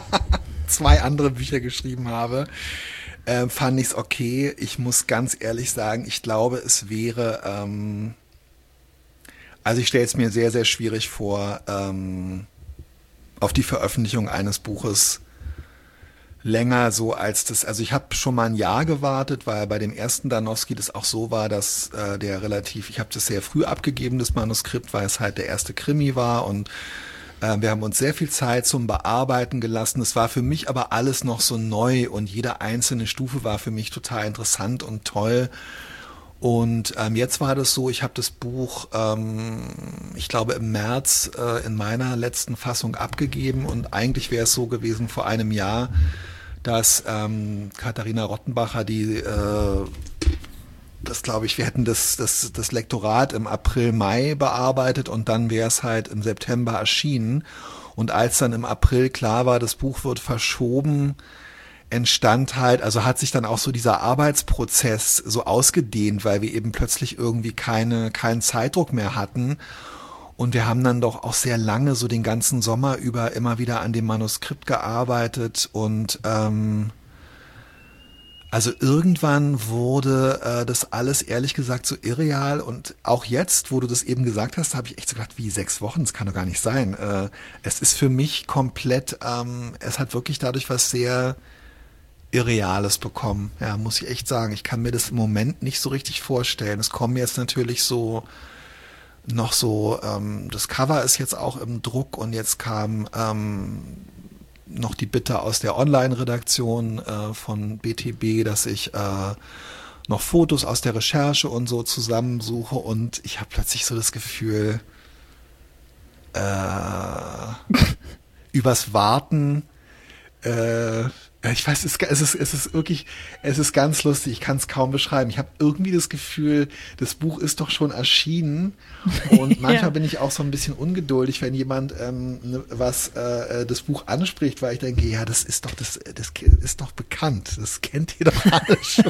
zwei andere Bücher geschrieben habe, äh, fand ich es okay. Ich muss ganz ehrlich sagen, ich glaube, es wäre, ähm, also ich stelle es mir sehr, sehr schwierig vor, ähm, auf die Veröffentlichung eines Buches länger so als das, also ich habe schon mal ein Jahr gewartet, weil bei dem ersten Danowski das auch so war, dass äh, der relativ, ich habe das sehr früh abgegeben, das Manuskript, weil es halt der erste Krimi war und äh, wir haben uns sehr viel Zeit zum Bearbeiten gelassen. Es war für mich aber alles noch so neu und jede einzelne Stufe war für mich total interessant und toll. Und ähm, jetzt war das so, ich habe das Buch, ähm, ich glaube im März äh, in meiner letzten Fassung abgegeben und eigentlich wäre es so gewesen vor einem Jahr, dass ähm, Katharina Rottenbacher, die, äh, das glaube ich, wir hätten das, das, das Lektorat im April, Mai bearbeitet und dann wäre es halt im September erschienen. Und als dann im April klar war, das Buch wird verschoben, entstand halt, also hat sich dann auch so dieser Arbeitsprozess so ausgedehnt, weil wir eben plötzlich irgendwie keine, keinen Zeitdruck mehr hatten. Und wir haben dann doch auch sehr lange, so den ganzen Sommer über, immer wieder an dem Manuskript gearbeitet. Und ähm, also irgendwann wurde äh, das alles ehrlich gesagt so irreal. Und auch jetzt, wo du das eben gesagt hast, habe ich echt so gedacht, wie sechs Wochen, das kann doch gar nicht sein. Äh, es ist für mich komplett, ähm, es hat wirklich dadurch was sehr Irreales bekommen. Ja, muss ich echt sagen. Ich kann mir das im Moment nicht so richtig vorstellen. Es kommen jetzt natürlich so noch so, ähm, das Cover ist jetzt auch im Druck und jetzt kam ähm, noch die Bitte aus der Online-Redaktion äh, von B T B, dass ich äh, noch Fotos aus der Recherche und so zusammensuche und ich habe plötzlich so das Gefühl, äh, übers Warten, äh, ich weiß, es ist, es ist wirklich, es ist ganz lustig, ich kann es kaum beschreiben. Ich habe irgendwie das Gefühl, das Buch ist doch schon erschienen und manchmal ja. bin ich auch so ein bisschen ungeduldig, wenn jemand ähm, ne, was äh, das Buch anspricht, weil ich denke, ja, das ist doch, das, das ist doch bekannt, das kennt ihr doch alle schon.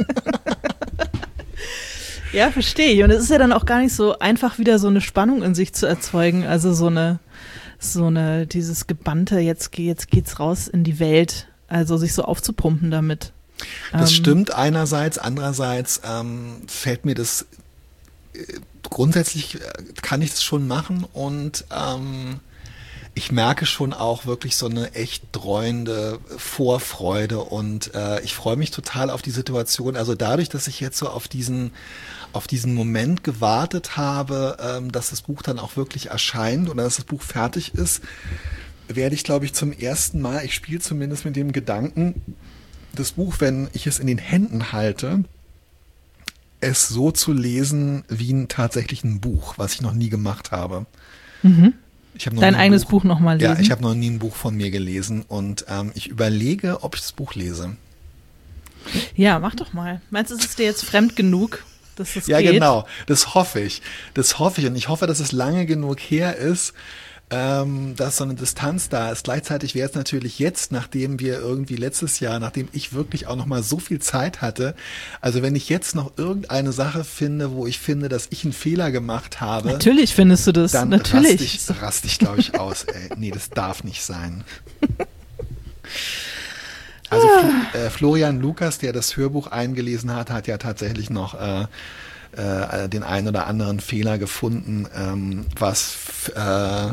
Ja, verstehe ich. Und es ist ja dann auch gar nicht so einfach, wieder so eine Spannung in sich zu erzeugen, also so eine, so eine, dieses gebannte, jetzt, jetzt geht's raus in die Welt. Also sich so aufzupumpen damit. Das ähm, stimmt einerseits, andererseits ähm, fällt mir das, äh, grundsätzlich äh, kann ich das schon machen und ähm, ich merke schon auch wirklich so eine echt dreuende Vorfreude und äh, ich freue mich total auf die Situation. Also dadurch, dass ich jetzt so auf diesen, auf diesen Moment gewartet habe, ähm, dass das Buch dann auch wirklich erscheint oder dass das Buch fertig ist, werde ich, glaube ich, zum ersten Mal, ich spiele zumindest mit dem Gedanken, das Buch, wenn ich es in den Händen halte, es so zu lesen wie ein tatsächlich ein Buch, was ich noch nie gemacht habe. Mhm. Ich hab noch Dein nie ein eigenes Buch, Buch nochmal lesen? Ja, ich habe noch nie ein Buch von mir gelesen und ähm, ich überlege, ob ich das Buch lese. Ja, mach doch mal. Meinst du, ist es dir jetzt fremd genug, dass das ja, geht? Ja, genau. Das hoffe ich. Das hoffe ich und ich hoffe, dass es lange genug her ist, Ähm, dass so eine Distanz da ist. Gleichzeitig wäre es natürlich jetzt, nachdem wir irgendwie letztes Jahr, nachdem ich wirklich auch noch mal so viel Zeit hatte, also wenn ich jetzt noch irgendeine Sache finde, wo ich finde, dass ich einen Fehler gemacht habe. Natürlich findest du das, dann natürlich. Dann raste ich, ich glaube ich, aus. Ey. Nee, das darf nicht sein. Also Fl- äh, Florian Lukas, der das Hörbuch eingelesen hat, hat ja tatsächlich noch äh, äh, den einen oder anderen Fehler gefunden, ähm, was f- äh,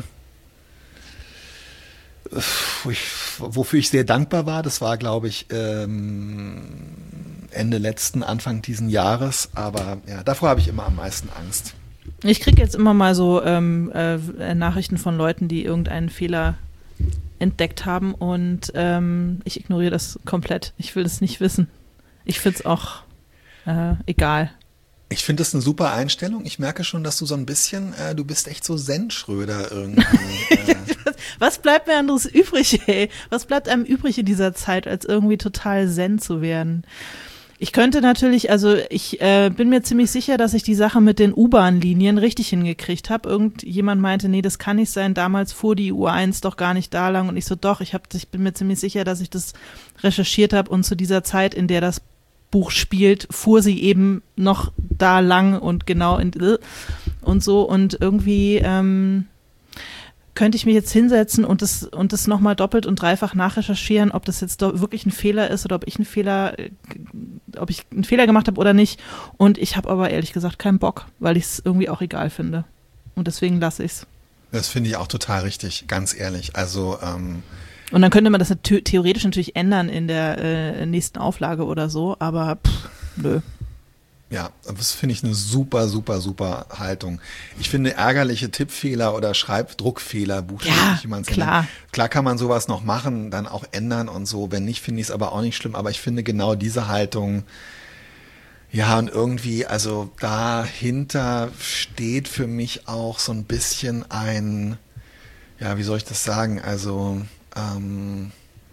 Wo ich, wofür ich sehr dankbar war, das war, glaube ich, ähm, Ende letzten, Anfang diesen Jahres. Aber ja, davor habe ich immer am meisten Angst. Ich kriege jetzt immer mal so ähm, äh, Nachrichten von Leuten, die irgendeinen Fehler entdeckt haben und ähm, ich ignoriere das komplett. Ich will es nicht wissen. Ich finde es auch äh, egal. Ich finde das eine super Einstellung. Ich merke schon, dass du so ein bisschen, äh, du bist echt so Zen-Schröder irgendwie. Äh. Was bleibt mir anderes übrig, ey? Was bleibt einem übrig in dieser Zeit, als irgendwie total Zen zu werden? Ich könnte natürlich, also ich äh, bin mir ziemlich sicher, dass ich die Sache mit den U-Bahn-Linien richtig hingekriegt habe. Irgendjemand meinte, nee, das kann nicht sein. Damals fuhr die U eins doch gar nicht da lang. Und ich so, doch, ich, hab, ich bin mir ziemlich sicher, dass ich das recherchiert habe. Und zu dieser Zeit, in der das Buch spielt, fuhr sie eben noch da lang und genau in und so. Und irgendwie ähm, könnte ich mich jetzt hinsetzen und das und das nochmal doppelt und dreifach nachrecherchieren, ob das jetzt doch wirklich ein Fehler ist oder ob ich einen Fehler, ob ich einen Fehler gemacht habe oder nicht. Und ich habe aber ehrlich gesagt keinen Bock, weil ich es irgendwie auch egal finde. Und deswegen lasse ich es. Das finde ich auch total richtig, ganz ehrlich. Also ähm und dann könnte man das theoretisch natürlich ändern in der äh, nächsten Auflage oder so, aber pff, nö. Ja, das finde ich eine super, super, super Haltung. Ich finde ärgerliche Tippfehler oder Schreibdruckfehler, buchstäblich, wie man es klar. nennt. Klar kann man sowas noch machen, dann auch ändern und so. Wenn nicht, finde ich es aber auch nicht schlimm. Aber ich finde genau diese Haltung, ja, und irgendwie, also dahinter steht für mich auch so ein bisschen ein, ja, wie soll ich das sagen? Also, ähm,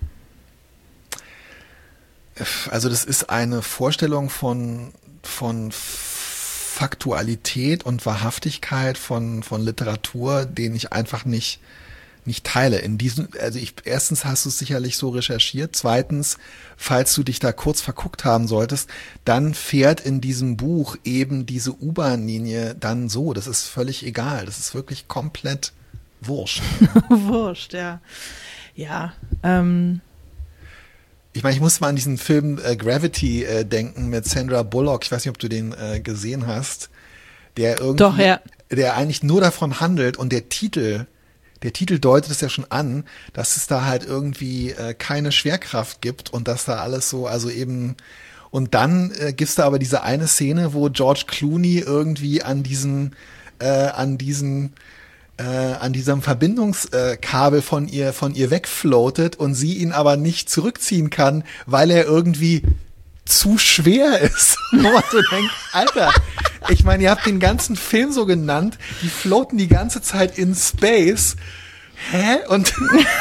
also das ist eine Vorstellung von von Faktualität und Wahrhaftigkeit von von Literatur, den ich einfach nicht nicht teile. In diesem, also ich erstens hast du es sicherlich so recherchiert, zweitens, falls du dich da kurz verguckt haben solltest, dann fährt in diesem Buch eben diese U-Bahn-Linie dann so. Das ist völlig egal. Das ist wirklich komplett wurscht. Wurscht, ja. Ja, ähm Ich meine, ich muss mal an diesen Film äh, Gravity äh, denken mit Sandra Bullock. Ich weiß nicht, ob du den äh, gesehen hast. Der irgendwie, Doch, ja. Der eigentlich nur davon handelt und der Titel, der Titel deutet es ja schon an, dass es da halt irgendwie äh, keine Schwerkraft gibt und dass da alles so, also eben, und dann äh, gibt's da aber diese eine Szene, wo George Clooney irgendwie an diesem, äh, an diesem Äh, an diesem Verbindungskabel von ihr von ihr wegfloatet und sie ihn aber nicht zurückziehen kann, weil er irgendwie zu schwer ist. Wo man so denkt, Alter, ich meine, ihr habt den ganzen Film so genannt, die floaten die ganze Zeit in Space. Hä? Und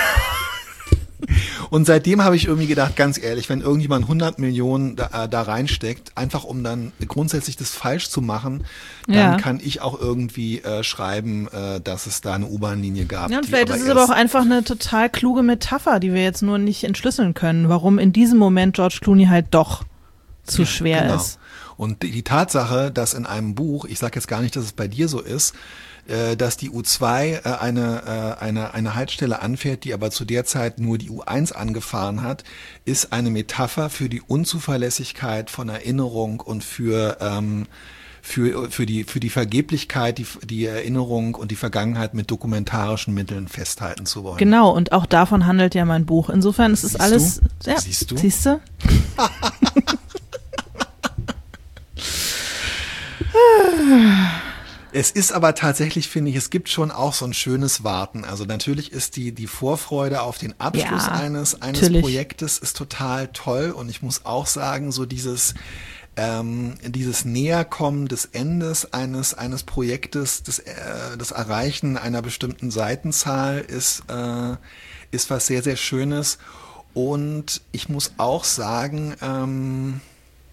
Und seitdem habe ich irgendwie gedacht, ganz ehrlich, wenn irgendjemand hundert Millionen da, da reinsteckt, einfach um dann grundsätzlich das falsch zu machen, dann ja. kann ich auch irgendwie äh, schreiben, äh, dass es da eine U-Bahn-Linie gab. Ja, und vielleicht ist es aber auch einfach eine total kluge Metapher, die wir jetzt nur nicht entschlüsseln können, warum in diesem Moment George Clooney halt doch zu ja, schwer genau. ist. Und die, die Tatsache, dass in einem Buch, ich sage jetzt gar nicht, dass es bei dir so ist, dass die U zwei äh, eine, äh, eine, eine Haltestelle anfährt, die aber zu der Zeit nur die U eins angefahren hat, ist eine Metapher für die Unzuverlässigkeit von Erinnerung und für, ähm, für, für, die, für die Vergeblichkeit, die, die Erinnerung und die Vergangenheit mit dokumentarischen Mitteln festhalten zu wollen. Genau, und auch davon handelt ja mein Buch. Insofern ist es Siehst alles... Du? Ja, Siehst du? Siehst du? Es ist aber tatsächlich, finde ich, es gibt schon auch so ein schönes Warten. Also natürlich ist die, die Vorfreude auf den Abschluss ja, eines, eines natürlich. Projektes ist total toll. Und ich muss auch sagen, so dieses, ähm, dieses Näherkommen des Endes eines, eines Projektes, das, äh, das Erreichen einer bestimmten Seitenzahl ist, äh, ist was sehr, sehr Schönes. Und ich muss auch sagen, ähm,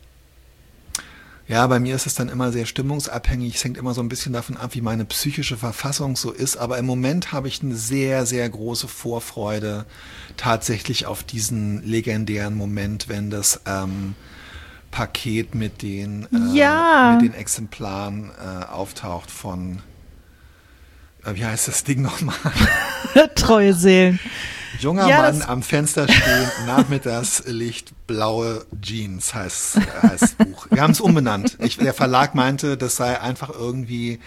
ja, bei mir ist es dann immer sehr stimmungsabhängig. Es hängt immer so ein bisschen davon ab, wie meine psychische Verfassung so ist. Aber im Moment habe ich eine sehr, sehr große Vorfreude tatsächlich auf diesen legendären Moment, wenn das ähm, Paket mit den, äh, ja. mit den Exemplaren äh, auftaucht von, äh, wie heißt das Ding nochmal? Treue Seelen. Junger ja, Mann am Fenster stehen, Nachmittagslicht, blaue Jeans heißt, heißt das Buch. Wir haben es umbenannt. Ich, der Verlag meinte, das sei einfach irgendwie,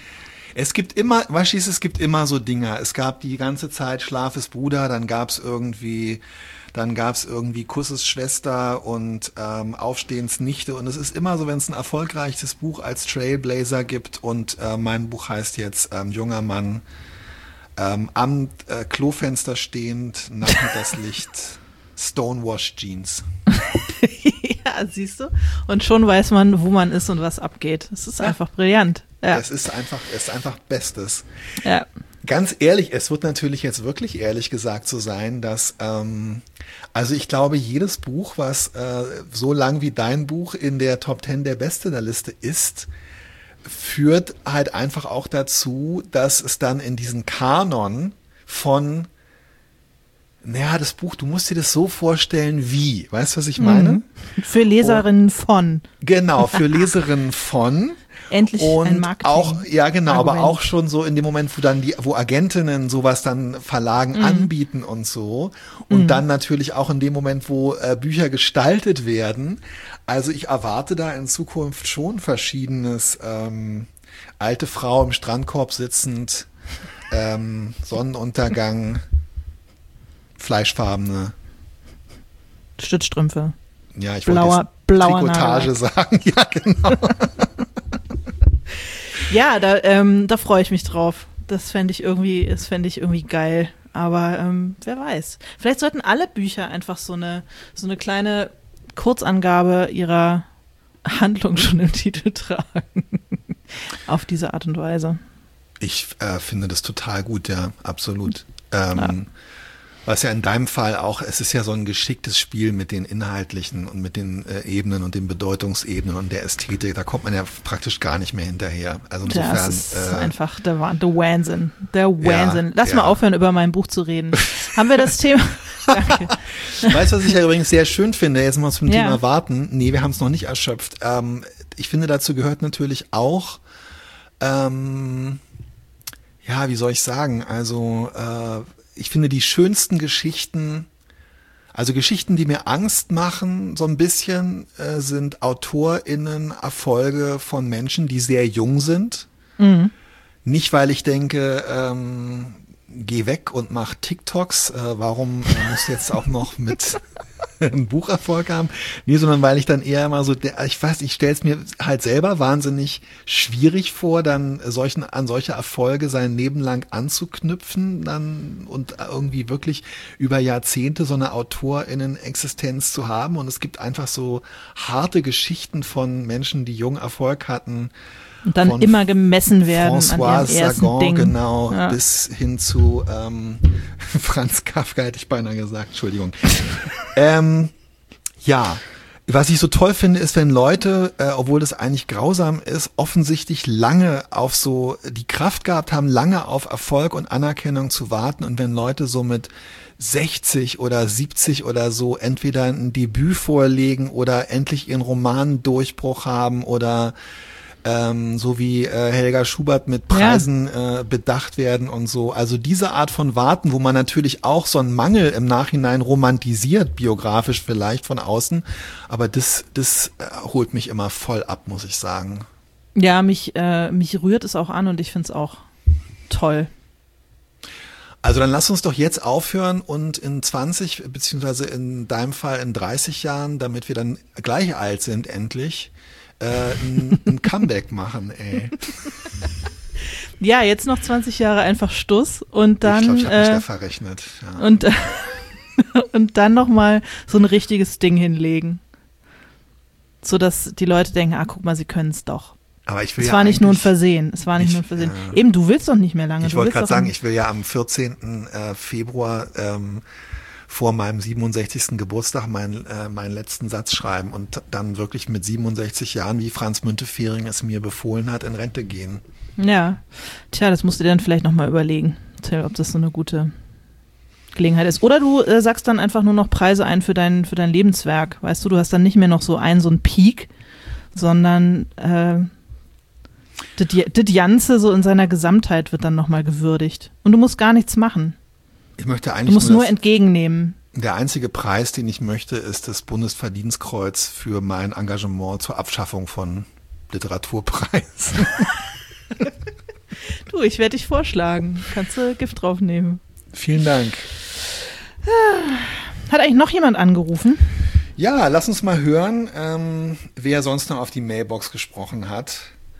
Es gibt immer, weißt du, es gibt immer so Dinger. Es gab die ganze Zeit Schlaf ist Bruder, dann gab's irgendwie, dann gab's irgendwie Kusses Schwester und ähm, Aufstehens Nichte. Und es ist immer so, wenn es ein erfolgreiches Buch als Trailblazer gibt und äh, mein Buch heißt jetzt ähm, Junger Mann, ähm, am äh, Klofenster stehend, Nachmittagslicht, Stonewash Jeans. Ja, siehst du? Und schon weiß man, wo man ist und was abgeht. Es ist ja. einfach brillant. Ja. Es ist einfach, es ist einfach Bestes. Ja. Ganz ehrlich, es wird natürlich jetzt wirklich ehrlich gesagt so sein, dass, ähm, also ich glaube, jedes Buch, was äh, so lang wie dein Buch in der Top Ten der Bestsellerliste ist, führt halt einfach auch dazu, dass es dann in diesen Kanon von, naja, das Buch, du musst dir das so vorstellen wie, weißt du, was ich meine? Mhm. Für Leserinnen von. Genau, für Leserinnen von. Endlich und ein Marketing. Auch, ja, genau, Argument. aber auch schon so in dem Moment, wo dann die, wo Agentinnen sowas dann Verlagen mhm. anbieten und so. Und mhm. dann natürlich auch in dem Moment, wo äh, Bücher gestaltet werden. Also ich erwarte da in Zukunft schon verschiedenes, ähm, alte Frau im Strandkorb sitzend, ähm, Sonnenuntergang, fleischfarbene Stützstrümpfe. Ja, ich blauer, wollte blauer Trikotage Nagel. sagen. Ja, genau. Ja, da, ähm, da freue ich mich drauf. Das fände ich irgendwie, das fände ich irgendwie geil. Aber ähm, wer weiß. Vielleicht sollten alle Bücher einfach so eine, so eine kleine Kurzangabe ihrer Handlung schon im Titel tragen. Auf diese Art und Weise. Ich äh, finde das total gut, ja, absolut. Ähm, ja. Was ja in deinem Fall auch, es ist ja so ein geschicktes Spiel mit den inhaltlichen und mit den äh, Ebenen und den Bedeutungsebenen und der Ästhetik, da kommt man ja praktisch gar nicht mehr hinterher. Also insofern. Das ist äh, einfach der, der Wahnsinn. Der Wahnsinn. Ja, Lass ja. mal aufhören, über mein Buch zu reden. Haben wir das Thema? Danke. Weißt du, was ich ja übrigens sehr schön finde, jetzt mal zum Ja. Thema Warten. Nee, wir haben es noch nicht erschöpft. Ähm, ich finde, dazu gehört natürlich auch, ähm, ja, wie soll ich sagen, also äh, ich finde die schönsten Geschichten, also Geschichten, die mir Angst machen, so ein bisschen, äh, sind AutorInnen Erfolge von Menschen, die sehr jung sind. Mhm. Nicht, weil ich denke, ähm, geh weg und mach TikToks, äh, warum äh, muss jetzt auch noch mit einem Bucherfolg haben? Nee, sondern weil ich dann eher immer so, ich weiß, ich stelle es mir halt selber wahnsinnig schwierig vor, dann solchen an solche Erfolge sein Leben lang anzuknüpfen dann und irgendwie wirklich über Jahrzehnte so eine AutorInnen-Existenz zu haben. Und es gibt einfach so harte Geschichten von Menschen, die jung Erfolg hatten. Und dann von immer gemessen werden François an ihrem ersten Sagan, Ding. genau, Ja. bis hin zu ähm, Franz Kafka, hätte ich beinahe gesagt, Entschuldigung. ähm, ja, was ich so toll finde, ist, wenn Leute, äh, obwohl das eigentlich grausam ist, offensichtlich lange auf so, die Kraft gehabt haben, lange auf Erfolg und Anerkennung zu warten, und wenn Leute so mit sechzig oder siebzig oder so entweder ein Debüt vorlegen oder endlich ihren Romandurchbruch haben oder Ähm, so wie äh, Helga Schubert mit Preisen ja. äh, bedacht werden und so. Also diese Art von Warten, wo man natürlich auch so einen Mangel im Nachhinein romantisiert, biografisch vielleicht von außen, aber das, das äh, holt mich immer voll ab, muss ich sagen. Ja, mich, äh, mich rührt es auch an und ich finde es auch toll. Also dann lass uns doch jetzt aufhören und in zwanzig, beziehungsweise in deinem Fall in dreißig Jahren, damit wir dann gleich alt sind endlich, Äh, ein, ein Comeback machen, ey. Ja, jetzt noch zwanzig Jahre einfach Stuss und dann ich glaube, ich habe mich äh, da verrechnet. Ja. und, und dann nochmal so ein richtiges Ding hinlegen. So dass die Leute denken, ah, guck mal, sie können es doch. Aber ich will es ja war nicht nur ein eigentlich- Versehen. Es war nicht ich- nur ein Versehen. äh, Eben, du willst doch nicht mehr lange. Ich Du wollte willst gerade doch sagen, ein- ich will ja am vierzehnten Februar ähm, vor meinem siebenundsechzigsten Geburtstag meinen äh, meinen letzten Satz schreiben und dann wirklich mit siebenundsechzig Jahren, wie Franz Müntefering es mir befohlen hat, in Rente gehen. Ja, tja, das musst du dir dann vielleicht nochmal überlegen, ob das so eine gute Gelegenheit ist. Oder du äh, sagst dann einfach nur noch Preise ein für dein, für dein Lebenswerk. Weißt du, du hast dann nicht mehr noch so einen, so einen Peak, sondern äh, das das Ganze so in seiner Gesamtheit wird dann nochmal gewürdigt. Und du musst gar nichts machen. Ich möchte Du eigentlich musst nur, nur das, entgegennehmen. der einzige Preis, den ich möchte, ist das Bundesverdienstkreuz für mein Engagement zur Abschaffung von Literaturpreisen. Du, ich werde dich vorschlagen. Kannst du Gift draufnehmen. Vielen Dank. Hat eigentlich noch jemand angerufen? Ja, lass uns mal hören, ähm, wer sonst noch auf die Mailbox gesprochen hat.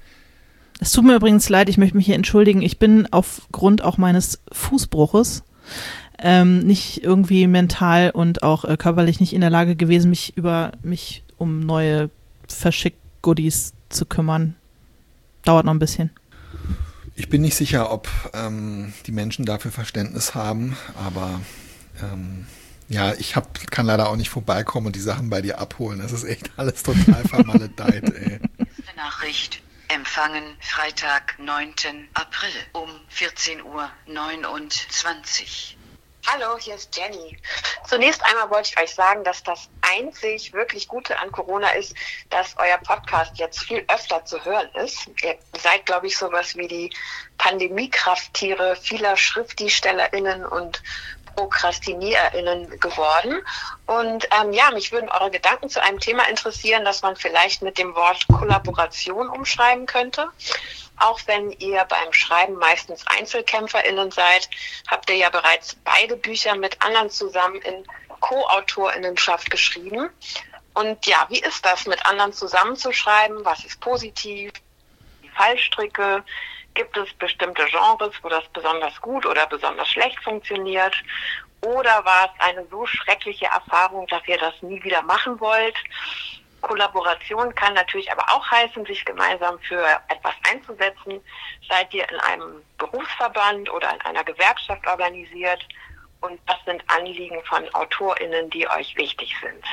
Es tut mir übrigens leid, ich möchte mich hier entschuldigen. Ich bin aufgrund auch meines Fußbruches ähm, nicht irgendwie mental und auch äh, körperlich nicht in der Lage gewesen, mich über mich um neue Verschick-Goodies zu kümmern. Dauert noch ein bisschen. Ich bin nicht sicher, ob ähm, die Menschen dafür Verständnis haben, aber ähm, ja, ich hab, kann leider auch nicht vorbeikommen und die Sachen bei dir abholen. Das ist echt alles total vermaledeit, ey. Nachricht empfangen Freitag, neunten April um vierzehn Uhr neunundzwanzig. Hallo, hier ist Jenny. Zunächst einmal wollte ich euch sagen, dass das einzig wirklich Gute an Corona ist, dass euer Podcast jetzt viel öfter zu hören ist. Ihr seid, glaube ich, sowas wie die Pandemiekrafttiere vieler SchriftstellerInnen und ProkrastiniererInnen geworden. Und ähm, ja, mich würden eure Gedanken zu einem Thema interessieren, das man vielleicht mit dem Wort Kollaboration umschreiben könnte. Auch wenn ihr beim Schreiben meistens EinzelkämpferInnen seid, habt ihr ja bereits beide Bücher mit anderen zusammen in Co-AutorInnenschaft geschrieben. Und ja, wie ist das, mit anderen zusammenzuschreiben? Was ist positiv? Die Fallstricke? Gibt es bestimmte Genres, wo das besonders gut oder besonders schlecht funktioniert? Oder war es eine so schreckliche Erfahrung, dass ihr das nie wieder machen wollt? Kollaboration kann natürlich aber auch heißen, sich gemeinsam für etwas einzusetzen. Seid ihr in einem Berufsverband oder in einer Gewerkschaft organisiert? Und was sind Anliegen von AutorInnen, die euch wichtig sind?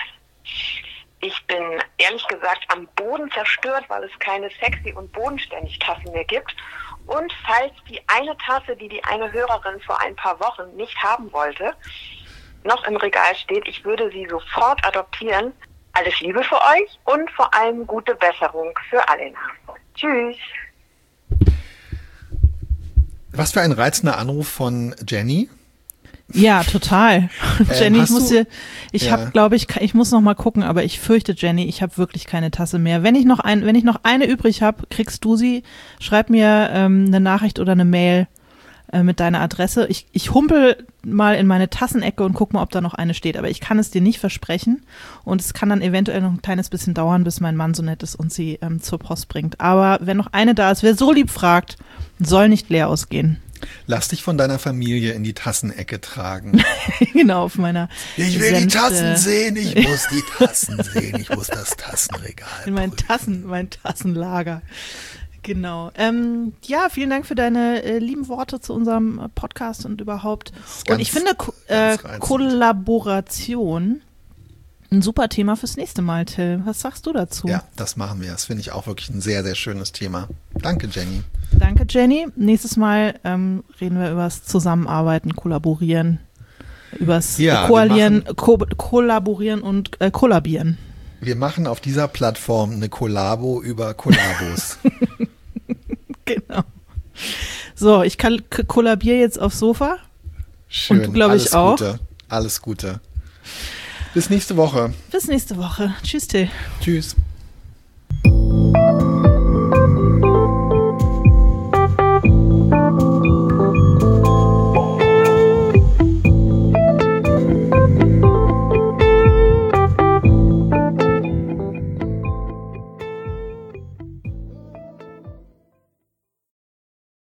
Ich bin ehrlich gesagt am Boden zerstört, weil es keine sexy und bodenständig Tassen mehr gibt. Und falls die eine Tasse, die die eine Hörerin vor ein paar Wochen nicht haben wollte, noch im Regal steht, ich würde sie sofort adoptieren. Alles Liebe für euch und vor allem gute Besserung für Alena. Tschüss. Was für ein reizender Anruf von Jenny. Ja, total. Ähm, Jenny, ich hast muss du- dir, ich Ja. habe, glaube ich, ich muss noch mal gucken, aber ich fürchte, Jenny, ich habe wirklich keine Tasse mehr. Wenn ich noch ein, wenn ich noch eine übrig habe, kriegst du sie. Schreib mir ähm, eine Nachricht oder eine Mail äh, mit deiner Adresse. Ich, ich humpel mal in meine Tassenecke und guck mal, ob da noch eine steht. Aber ich kann es dir nicht versprechen. Und es kann dann eventuell noch ein kleines bisschen dauern, bis mein Mann so nett ist und sie ähm, zur Post bringt. Aber wenn noch eine da ist, wer so lieb fragt, soll nicht leer ausgehen. Lass dich von deiner Familie in die Tassenecke tragen. Genau, auf meiner Ich will die Senf, Tassen äh, sehen, ich muss die Tassen sehen, ich muss das Tassenregal In mein prüfen. Tassen, mein Tassenlager. Genau. Ähm, ja, vielen Dank für deine äh, lieben Worte zu unserem äh, Podcast und überhaupt. ist Und ich ganz- finde Ko äh, ganz reizend. Kollaboration ein super Thema fürs nächste Mal, Till. Was sagst du dazu? Ja, das machen wir. Das finde ich auch wirklich ein sehr, sehr schönes Thema. Danke, Jenny. Danke, Jenny. Nächstes Mal ähm, reden wir über das Zusammenarbeiten, Kollaborieren, übers Ja, wir Koalieren, machen- Ko Kollaborieren und äh, Kollabieren. Wir machen auf dieser Plattform eine Kollabo über Kollabos. Genau. So, ich kann kollabiere jetzt aufs Sofa. Schön. Und du, glaub ich, Alles auch. Gute. Alles Gute. Bis nächste Woche. Bis nächste Woche. Tschüss, Till. Tschüss.